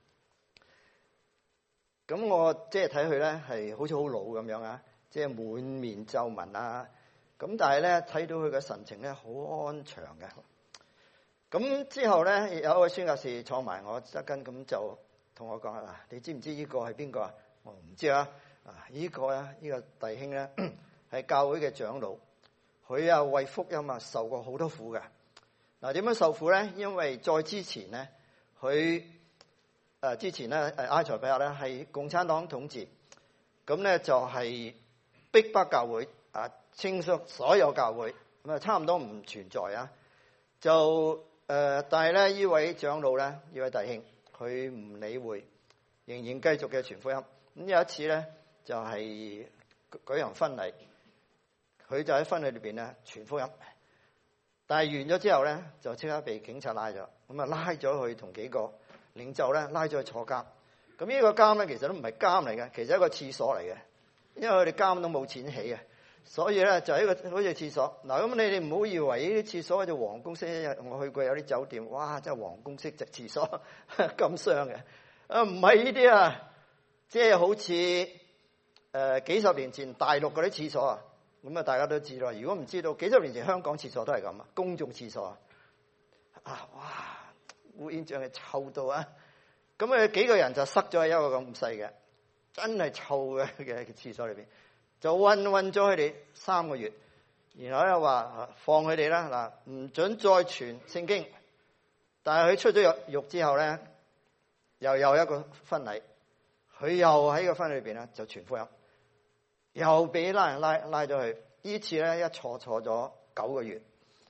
咁我即係睇佢咧係好似好老咁樣啊，即係滿面皺紋啊。咁但係咧睇到佢嘅神情咧好安詳嘅。咁之後咧有一位宣教士坐埋我側跟，咁就同我講啊，你知唔知呢個係邊個啊？我唔知啊。啊，呢個啊呢個弟兄咧係教會嘅長老，佢啊為福音啊受過好多苦嘅。嗱，點樣受苦咧？因為再之前咧，佢誒之前咧誒埃塞俄比亞咧係共產黨統治，咁咧就係逼迫教會啊。清除所有教會咁啊，差唔多唔存在啊！就呃，但係咧，呢位長老咧，呢位弟兄，佢唔理會，仍然繼續嘅傳福音。咁有一次咧，就係、是、舉行婚禮，佢就喺婚禮裏邊咧傳福音。但係完咗之後咧，就即刻被警察拉咗，咁啊拉咗佢同幾個領袖咧，拉咗去坐監。咁呢個監咧，其實都唔係監嚟嘅，其實係一個廁所嚟嘅，因為佢哋監都冇錢起嘅。所以咧就係一個好似廁所嗱，咁你哋唔好以為呢啲廁所好似皇宮式，我去過有啲酒店，哇，真係皇宮式隻廁所咁雙嘅，啊唔係呢啲啊，即係好似誒、呃、幾十年前大陸嗰啲廁所啊，咁啊大家都知道，如果唔知道，幾十年前香港廁所都係咁啊，公眾廁所啊，啊哇烏煙瘴氣臭到啊，咁啊幾個人就塞咗喺一個咁細嘅，真係臭嘅嘅廁所裏邊。就韞韞咗佢哋三個月，然後咧話放佢哋啦嗱，唔准再傳聖經。但係佢出咗獄獄之後咧，又有一個婚禮，佢又喺個婚禮裏邊咧就傳福音，又俾拉人拉拉咗去。呢次咧一坐坐咗九個月，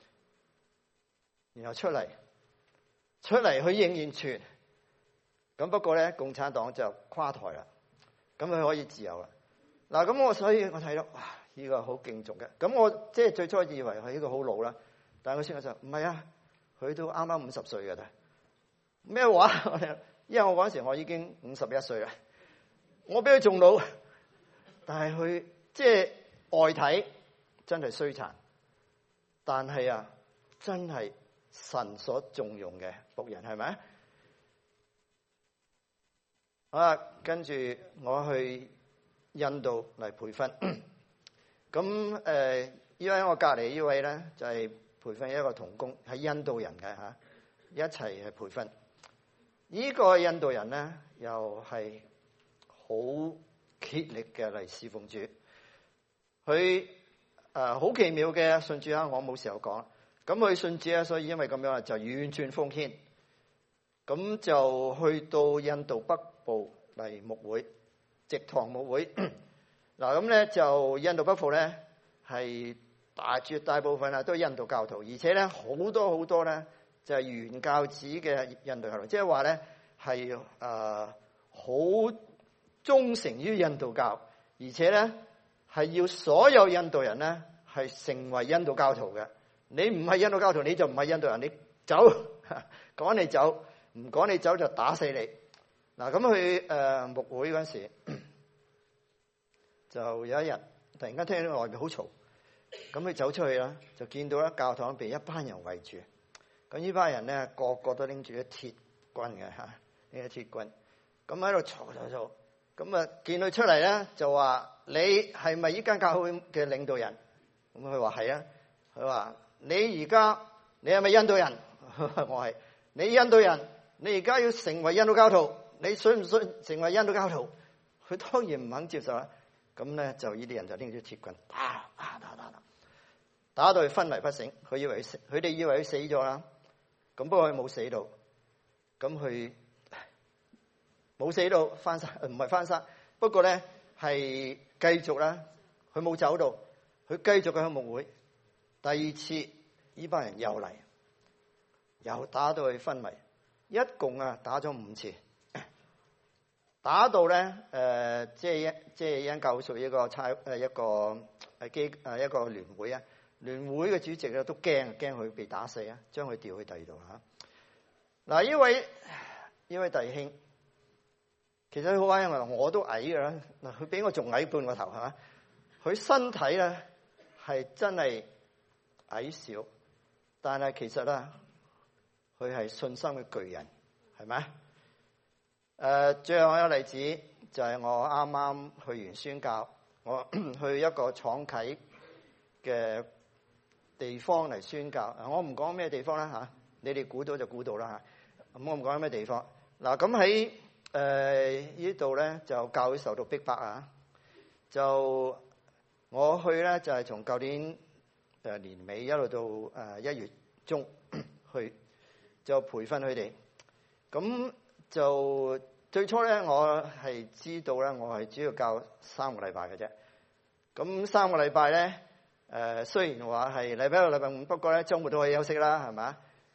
然後出嚟出嚟佢仍然傳。咁不過咧，共產黨就垮台啦，咁佢可以自由啦。嗱，咁我所以我睇到哇，呢、這個好敬重嘅。咁我即係最初以為佢呢個好老啦，但係佢先講就唔係啊，佢都啱啱五十歲嘅啦。咩話？因為我嗰陣時我已經五十一歲啦，我比佢仲老。但係佢即係外體真係衰殘，但係啊，真係神所重用嘅僕人，係咪？好啦，跟住我去印度嚟培訓，咁誒依位我隔離呢位咧就係、是、培訓一個同工，係印度人嘅嚇，一齊去培訓。呢、這個印度人咧又係好竭力嘅嚟侍奉主，佢誒好奇妙嘅信主啊！我冇時候講，咁佢信主啊，所以因為咁樣就完全奉獻，咁就去到印度北部嚟牧會。直堂牧會嗱，咁咧就印度北部咧係大絕大部分啊都係印度教徒，而且咧好多好多咧就係、是、原教旨嘅印度教徒，即係話咧係誒好忠誠於印度教，而且咧係要所有印度人咧係成為印度教徒嘅。你唔係印度教徒，你就唔係印度人，你走趕你走，唔趕你走就打死你。嗱，咁去誒牧會嗰陣時，就有一日突然間聽到外面好嘈，咁佢走出去啦，就見到咧教堂被一班人圍住，咁呢班人咧個個都拎住啲鐵棍嘅嚇，呢個鐵棍，咁喺度嘈嘈嘈，咁啊見佢出嚟咧就話：你係咪依間教會嘅領導人？咁佢話係啊，佢話你而家你係咪印度人？我係，你印度人，你而家要成為印度教徒。你信唔信成為印度教徒？佢當然唔肯接受啦。咁咧就呢啲人就拎住鐵棍打打打打打，打到佢昏迷不醒。佢以為佢佢哋以為佢死咗啦。咁不過佢冇死到。咁佢冇死到翻生，唔係翻生。不過咧係繼續啦。佢冇走到，佢繼續去牧會。第二次呢班人又嚟，又打到佢昏迷。一共啊打咗五次。打到咧，誒、呃，即係一即係因教屬於一個差誒一個誒機誒一個聯會啊，聯會嘅主席咧都驚，驚佢被打死啊，將佢調去第二度嚇。嗱，呢位呢位弟兄，其實佢好矮，因為我都矮㗎啦。嗱，佢比我仲矮半個頭係嘛？佢身體咧係真係矮小，但係其實咧佢係信心嘅巨人，係咪？誒、呃，最後一個例子就係、是、我啱啱去完宣教，我去一個廠啟嘅地方嚟宣教。我唔講咩地方啦嚇、啊，你哋估到就估到啦嚇。咁、啊、我唔講咩地方。嗱，咁喺誒呢度咧就教會受到逼迫啊。就我去咧就係、是、從舊年誒年尾一路到誒一月中去，就培訓佢哋。咁就最初咧，我係知道咧，我係主要教三個禮拜嘅啫。咁三個禮拜咧，誒雖然話係禮拜六、禮拜五，不過咧週末都可以休息啦，係咪？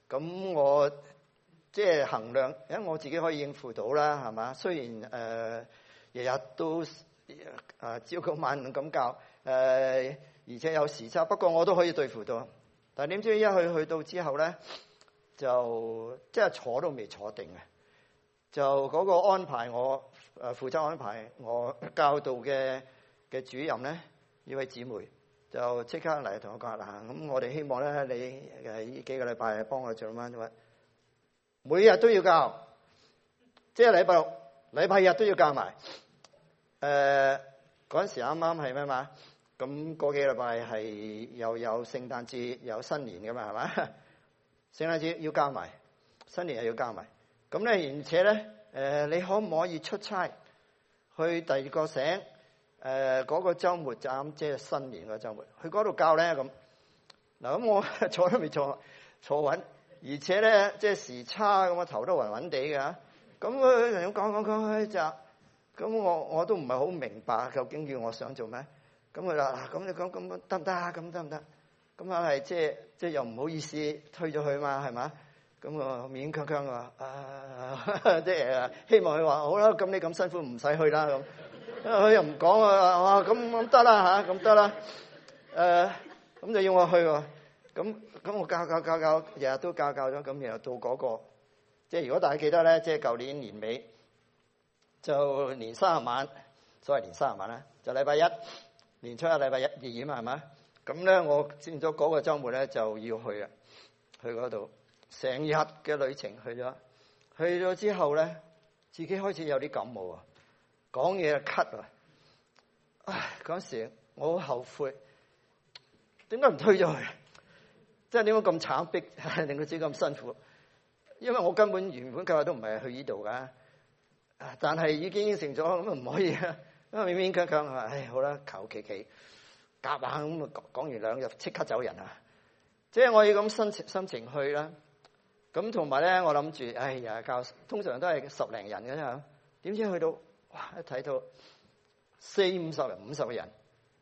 咁我即係衡量，因為我自己可以應付到啦，係嘛？雖然誒、呃、日日都誒、呃、朝九晚五咁教，誒、呃、而且有時差，不過我都可以對付到。但係點知一去去到之後咧，就即係坐都未坐定嘅，就嗰個安排我誒負責安排我教導嘅嘅主任咧，呢位姊妹就即刻嚟同我講嗱，咁我哋希望咧你誒呢幾個禮拜幫我做翻，每日都要教，即係禮拜六、禮拜日都要教埋。誒嗰陣時啱啱係咩嘛？咁嗰幾個禮拜係又有聖誕節、有新年噶嘛，係嘛？聖誕節要教埋，新年又要教埋。咁咧，而且咧，誒、呃、你可唔可以出差去第二個省？誒、呃、嗰、那個週末就啱，即係新年個週末，去嗰度教咧咁。嗱咁我坐都未坐坐穩，而且咧即係時差咁，我頭都暈暈地嘅。咁佢同我講講講就，咁我我都唔係好明白究竟叫我想做咩。咁佢話嗱，咁你講咁得唔得啊？咁得唔得？咁啊係即係即係又唔好意思推咗佢嘛，係嘛？咁我勉強強話啊，即係希望佢話好啦，咁你咁辛苦唔使去啦咁。佢又唔講啊，哇咁咁得啦嚇，咁得啦。誒咁就要我去喎。咁咁我教教教教，日日都教教咗。咁然後到嗰個，即係如果大家記得咧，即係舊年年尾就年三十晚，所謂年三十晚啦，就禮拜一。年初一禮拜一二演係嘛？咁咧我佔咗嗰個週末咧就要去啊，去嗰度成日嘅旅程去咗，去咗之後咧自己開始有啲感冒啊，講嘢啊咳啊，唉嗰時我好後悔，點解唔推咗佢？即係點解咁慘逼，令到自己咁辛苦？因為我根本原本計劃都唔係去呢度噶，但係已經應承咗，咁唔可以啊。因為勉勉強強話，唉好啦，求其其夾下咁啊，講完兩日即刻走人啊！即係我要咁心情心情去啦。咁同埋咧，我諗住，哎呀教通常都係十零人嘅啫，點知去到哇一睇到四五十人、五十個人，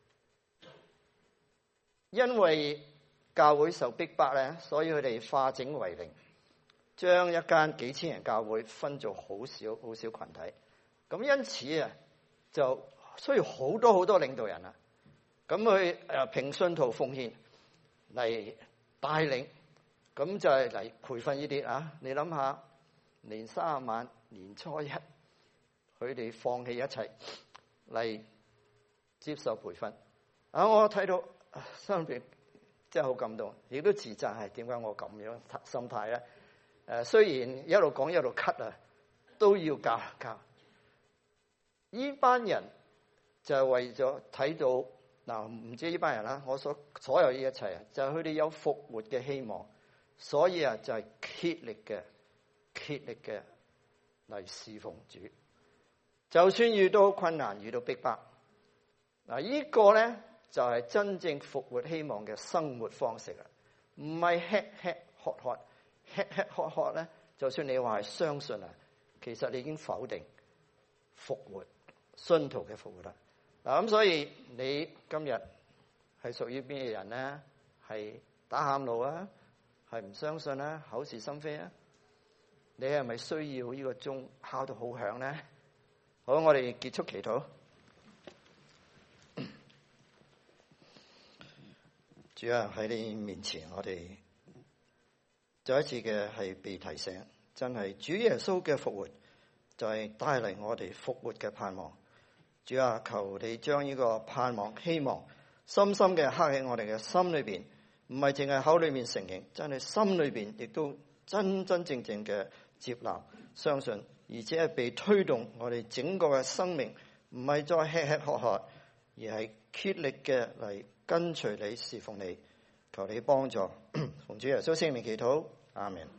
因為教會受逼迫咧，所以佢哋化整為零，將一間幾千人教會分做好少好少群體。咁因此啊，就需要好多好多領導人啊，咁去誒平信徒奉獻嚟帶領，咁就係嚟培訓呢啲啊。你諗下，年三十晚年初一，佢哋放棄一切嚟接受培訓啊！我睇到心邊真係好感動，亦都自責係點解我咁樣心態咧？誒，雖然一路講一路咳啊，都要教教。呢班人就係為咗睇到嗱，唔知呢班人啦，我所所有呢一切啊，就係佢哋有復活嘅希望，所以啊就係竭力嘅、竭力嘅嚟侍奉主。就算遇到困難、遇到逼迫，嗱呢個咧就係真正復活希望嘅生活方式啦，唔係吃吃喝喝，吃吃喝喝咧，就算你話係相信啊，其實你已經否定復活。信徒嘅復活啦，嗱咁所以你今日係屬於邊嘅人咧？係打喊路啊？係唔相信啊？口是心非啊？你係咪需要呢個鐘敲到好響咧？好，我哋結束祈禱。主啊，喺你面前，我哋再一次嘅係被提醒，真係主耶穌嘅復活就係帶嚟我哋復活嘅盼望。主啊，求你將呢個盼望、希望深深嘅刻喺我哋嘅心裏邊，唔係淨係口裏面承認，真係心裏邊亦都真真正正嘅接納、相信，而且係被推動我哋整個嘅生命，唔係再吃吃喝喝，而係竭力嘅嚟跟隨你、侍奉你。求你幫助，奉主耶穌聖名祈禱，阿門。